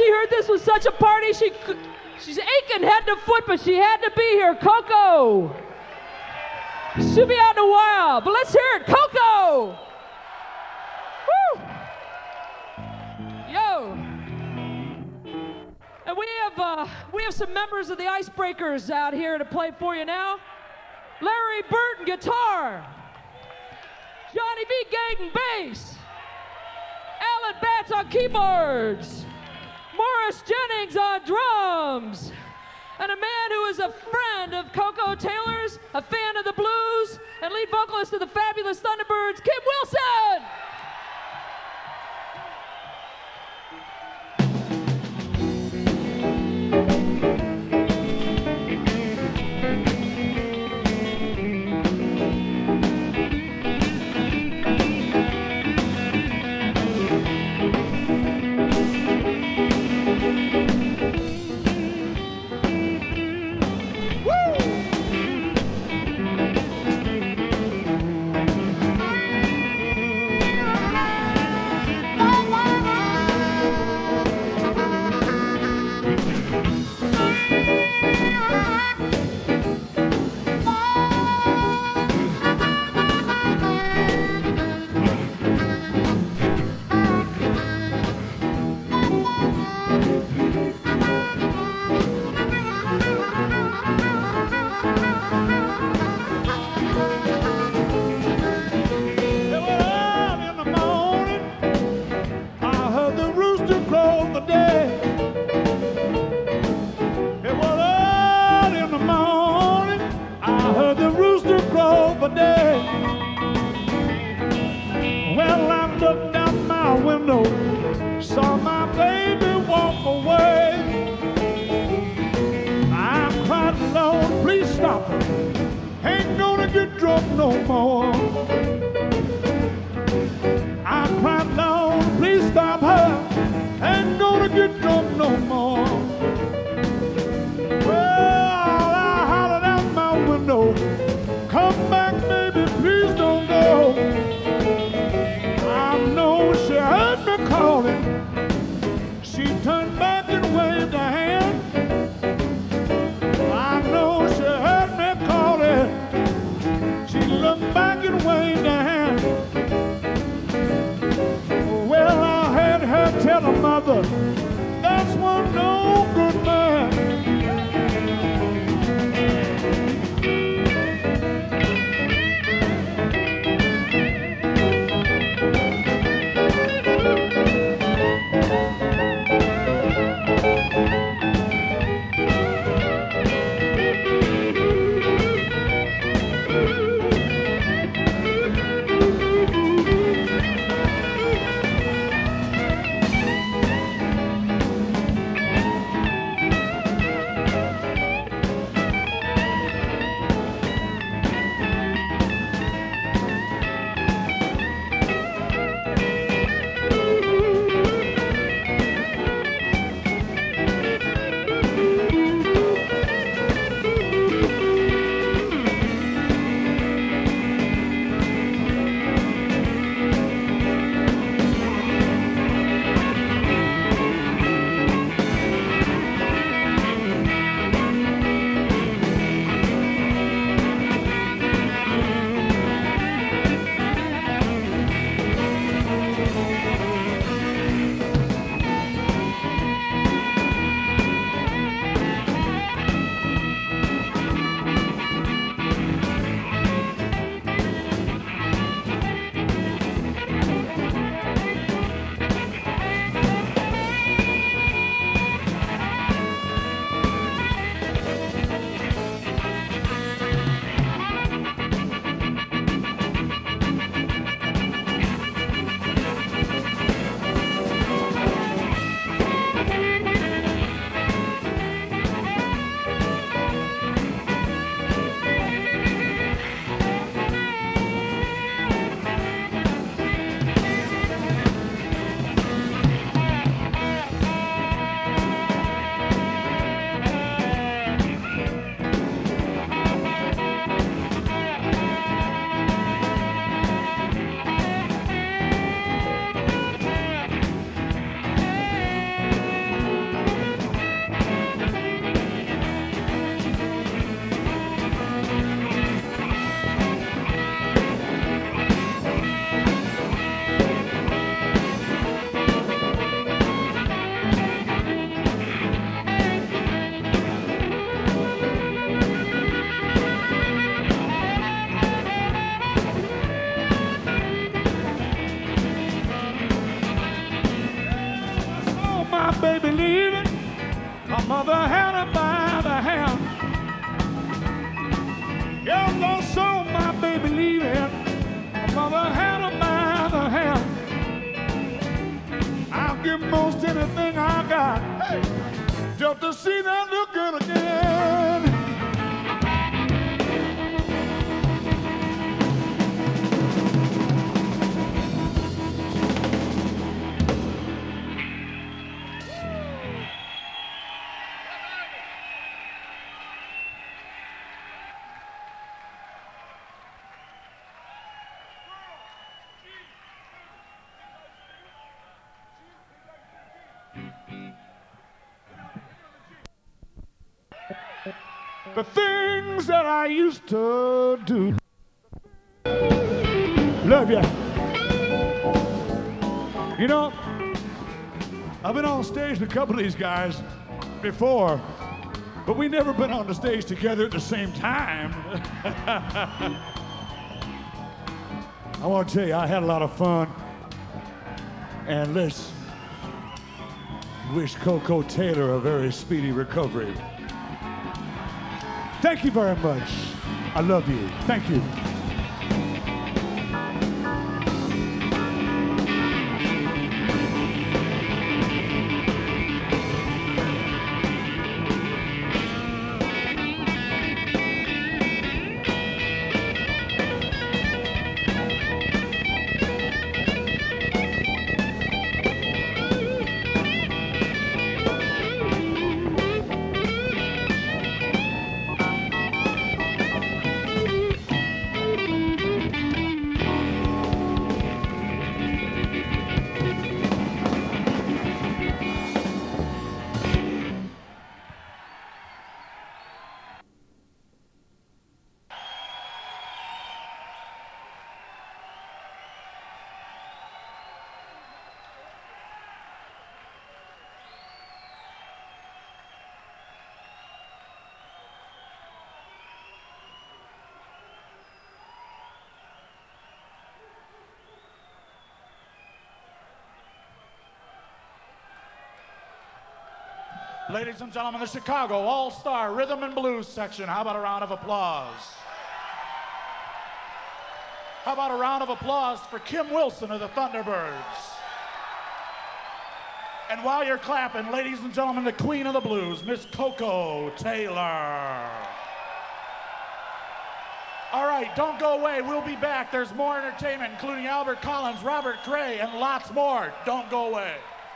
heard this was such a party, she's aching head to foot, but she had to be here. Coco. She'll be out in a while, but let's hear it. Coco. Woo. Yo. And we have some members of the Icebreakers out here to play for you now. Larry Burton, guitar. Johnny B. Gayden, bass. Alan Batts on keyboards. Morris Jennings on drums. And a man who is a friend of Coco Taylor's, a fan of the blues, and lead vocalist of the Fabulous Thunderbirds, Kim Wilson! Saw my baby walk away. I'm quite alone, please stop her. Ain't gonna get drunk no more. I'm quite alone, please stop her. Ain't gonna get drunk no more. Well, I hollered out my window, come back, baby, please don't go. I know she heard me calling. She turned back and waved her hand. I know she heard me calling. She looked back and waved her hand. Well, I had her tell her mother, that's one no good man. my baby leaving. My mother had her by the hand. Yeah, Lord, saw my baby leaving. My mother had her by the hand. I'll give most anything I got, hey, just to see that look good again. The things that I used to do. Love ya. You know, I've been on stage with a couple of these guys before, but we never been on the stage together at the same time. I want to tell you, I had a lot of fun. And let's wish Coco Taylor a very speedy recovery. Thank you very much. I love you. Thank you. Ladies and gentlemen, the Chicago All-Star Rhythm and Blues section. How about a round of applause? How about a round of applause for Kim Wilson of the Thunderbirds? And while you're clapping, ladies and gentlemen, the Queen of the Blues, Miss Coco Taylor. All right, don't go away. We'll be back. There's more entertainment, including Albert Collins, Robert Cray, and lots more. Don't go away.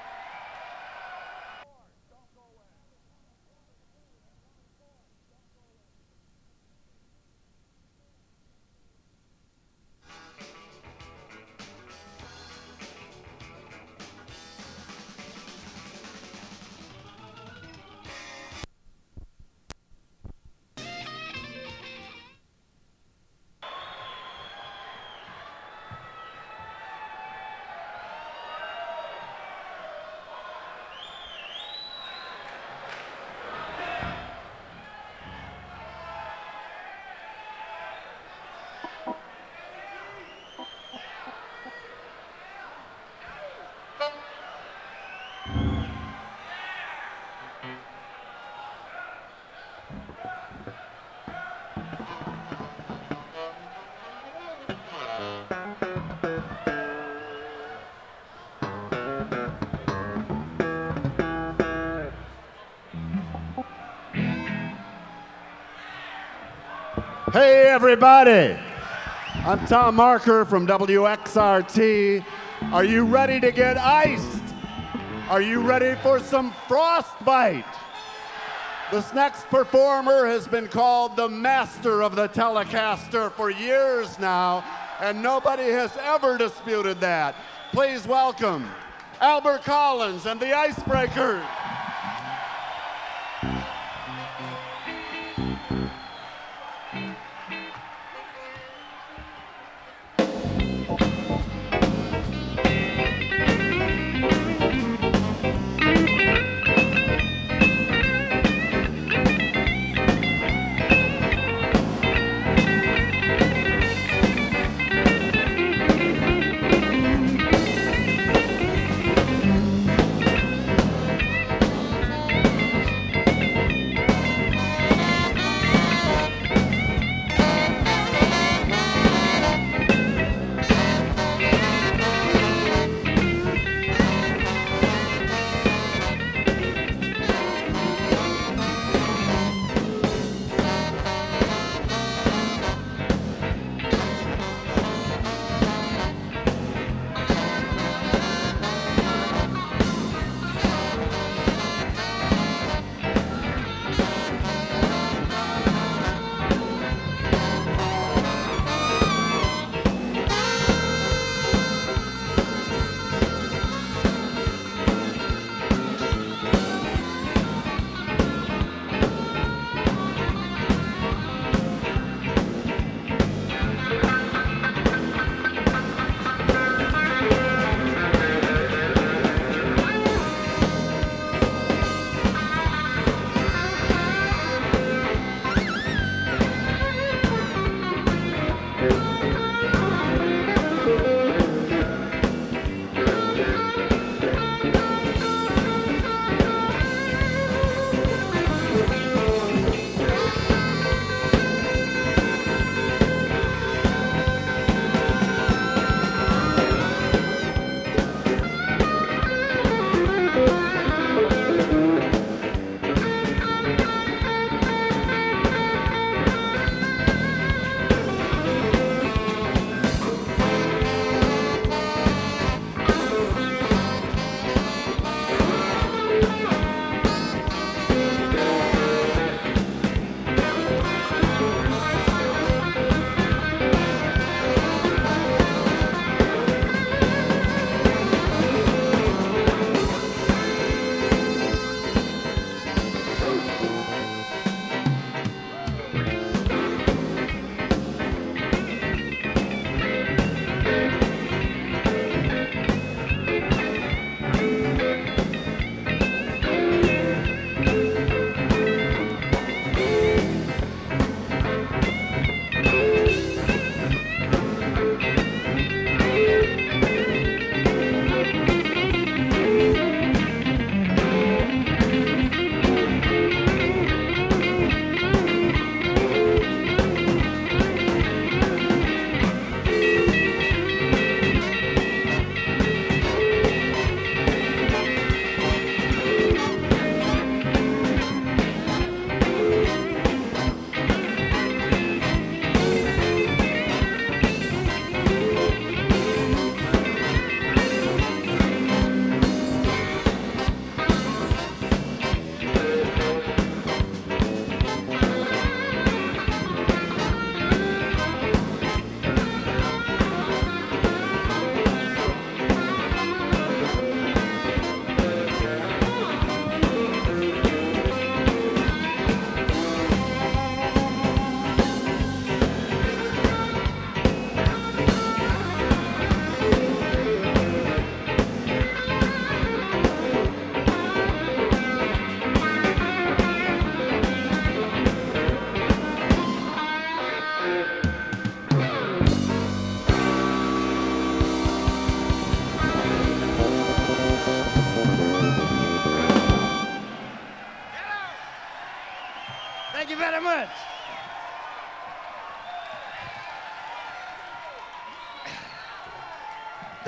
Hey everybody, I'm Tom Marker from WXRT. Are you ready to get iced? Are you ready for some frostbite? This next performer has been called the master of the Telecaster for years now, and nobody has ever disputed that. Please welcome Albert Collins and the Icebreakers.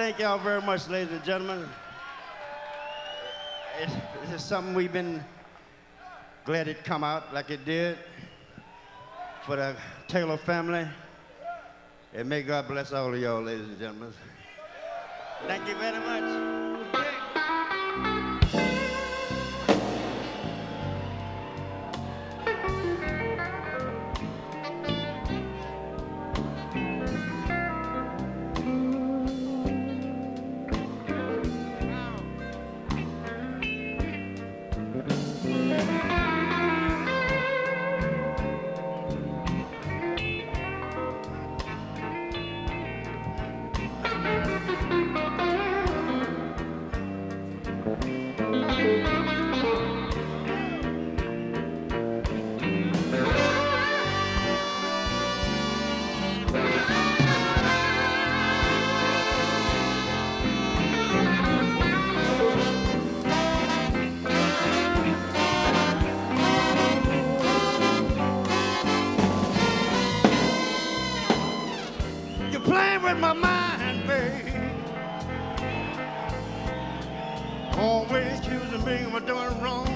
thank y'all very much, ladies and gentlemen. It's just something we've been glad it come out like it did for the Taylor family. And may God bless all of y'all, ladies and gentlemen. Thank you very much. You're playing with my mind, babe. Always accusing me of doing wrong.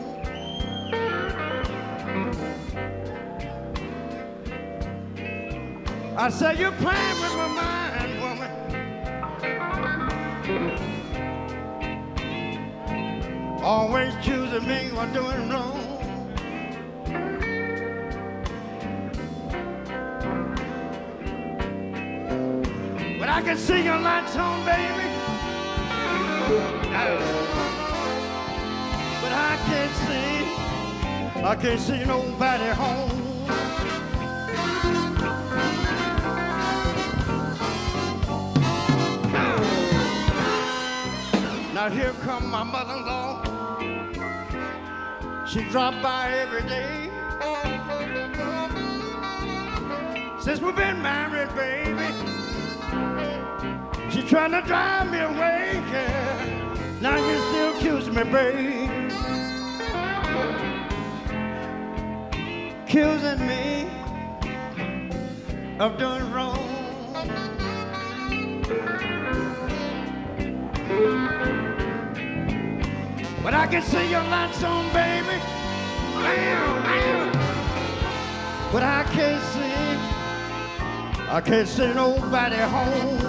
I say you're playing with my mind, woman. Always accusing me of doing wrong. But I can see your lights on, baby. But I can't see nobody home. Now here come my mother-in-law. She dropped by every day. Since we've been married, baby, she's trying to drive me away, yeah. Now you still accuse me, babe. Accusing me of doing wrong. But I can see your lights on, baby. But I can't see nobody home.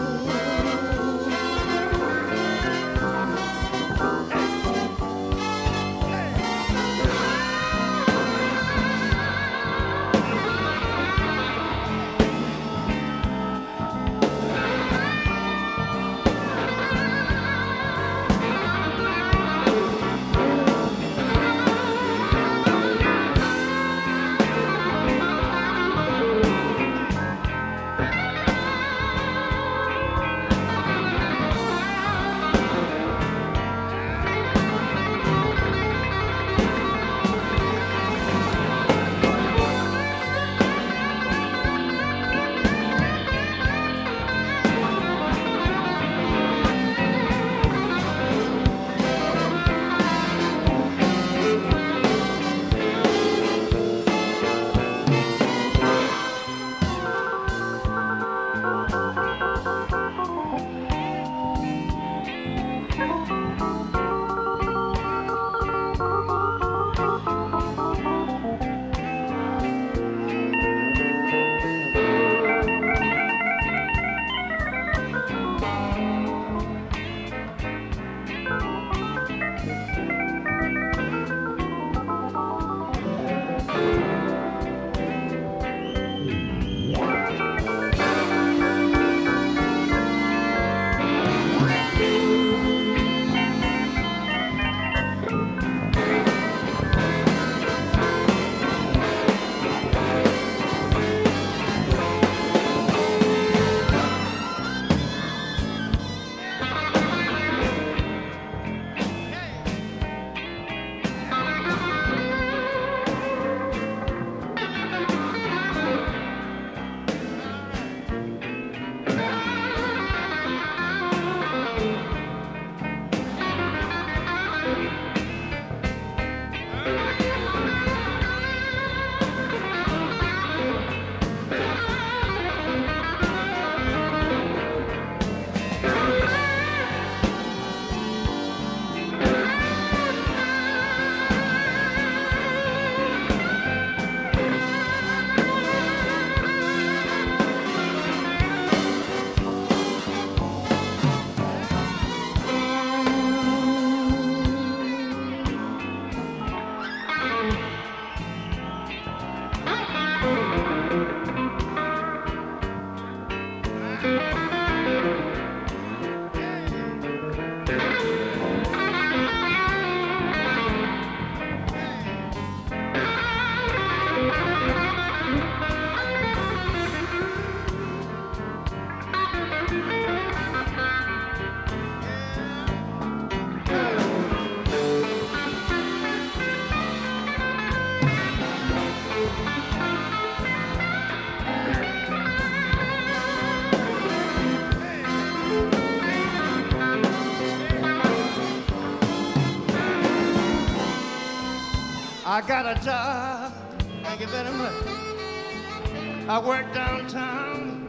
I got a job. Thank you very much. I work downtown.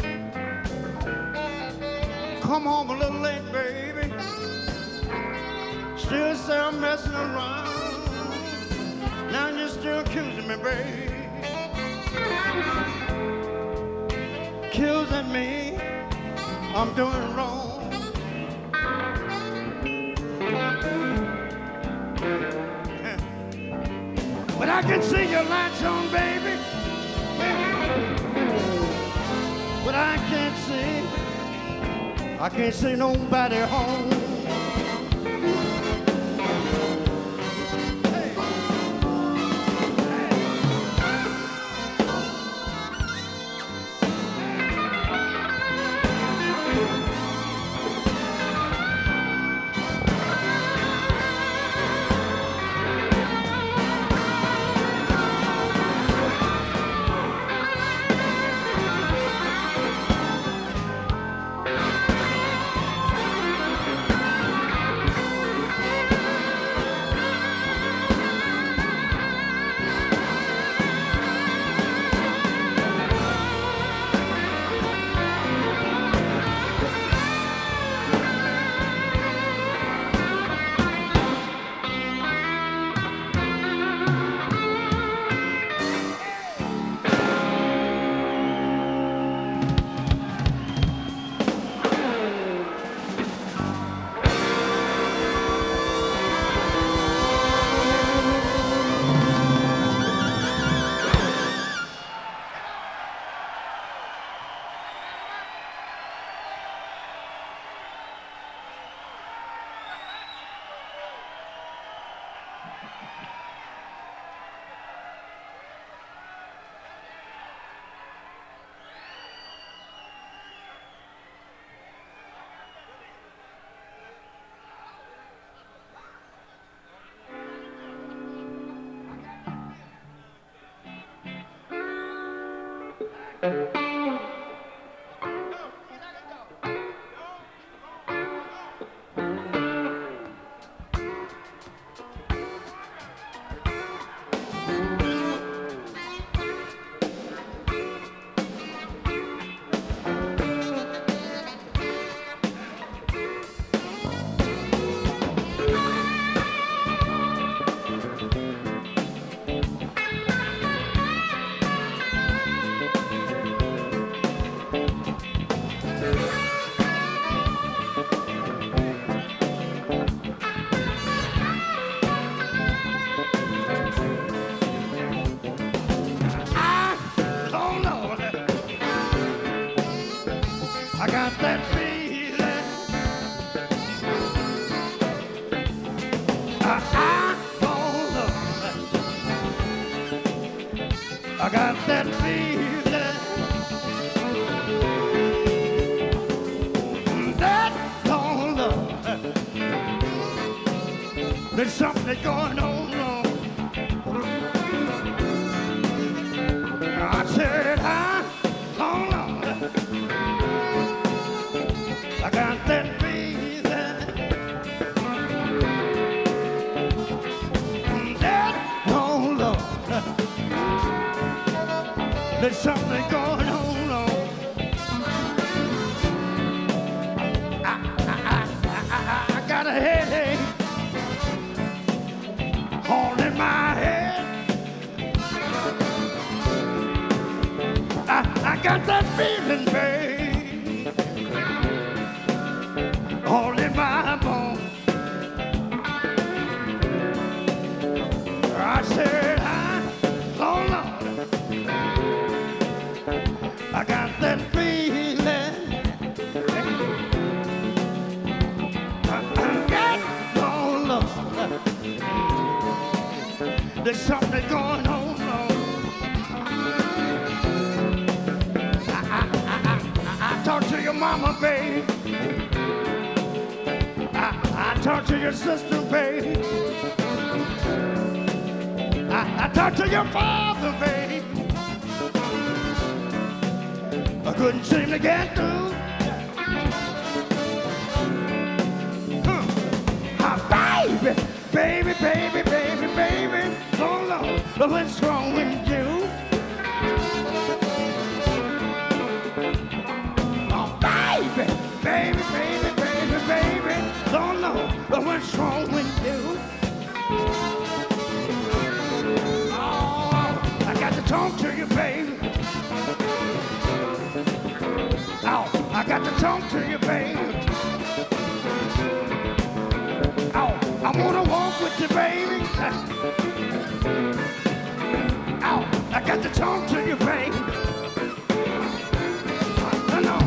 Come home a little late, baby. Still say I'm messing around. Now you're still accusing me, baby. Accusing me, I'm doing wrong. But I can see your lights on, baby. But I can't see nobody home. I got that feeling. I got that feeling. That long love. There's something going on wrong. I said, long love. I got that feeling. That long love. There's something going on wrong. I got a headache all in my head. I got that feeling, babe, all in my bones. I said, oh Lord, I got that feeling. I got, oh Lord, there's something going on. Talk to your mama, babe. I talk to your sister, babe. I talk to your father, babe. I couldn't seem to get through. Baby, baby, baby, baby, baby, so long. what's wrong with you? Oh, baby, baby, baby, baby, baby, don't know what's wrong with you. Oh, I got to talk to you, baby. Oh, I got to talk to you, baby. Oh, I wanna walk with you, baby. Oh, I got to talk to you, baby. No,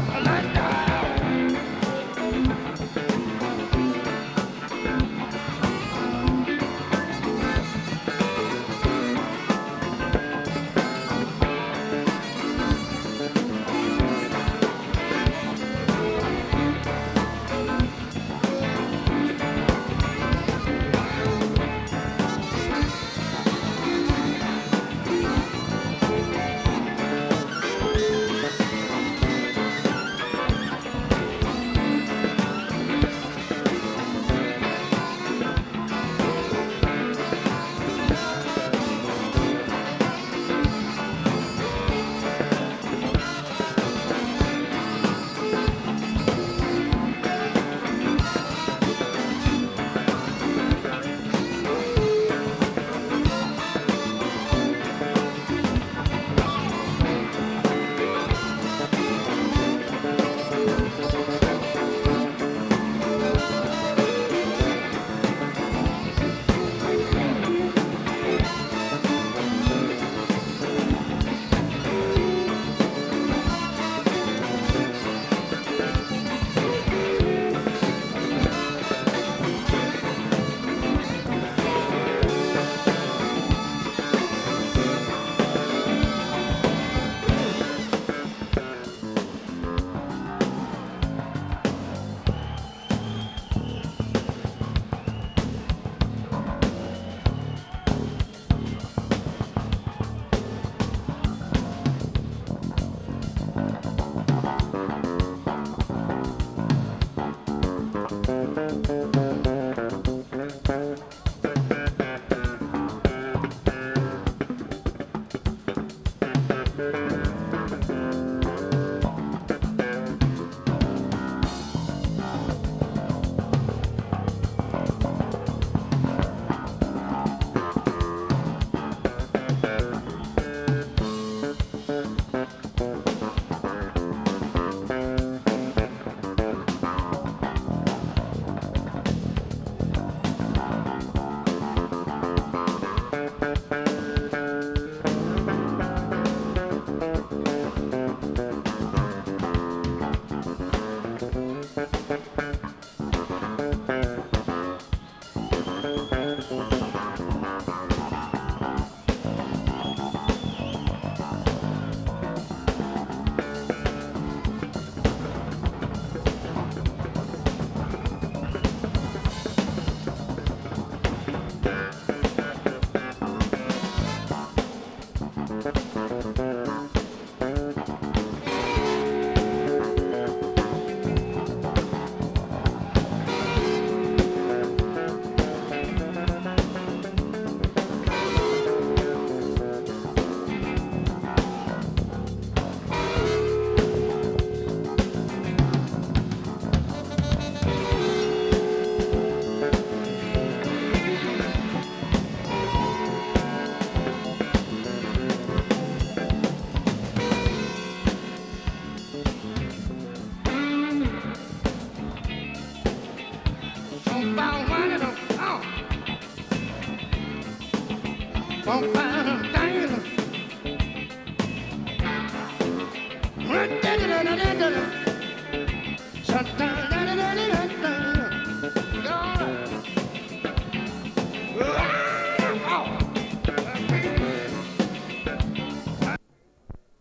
Right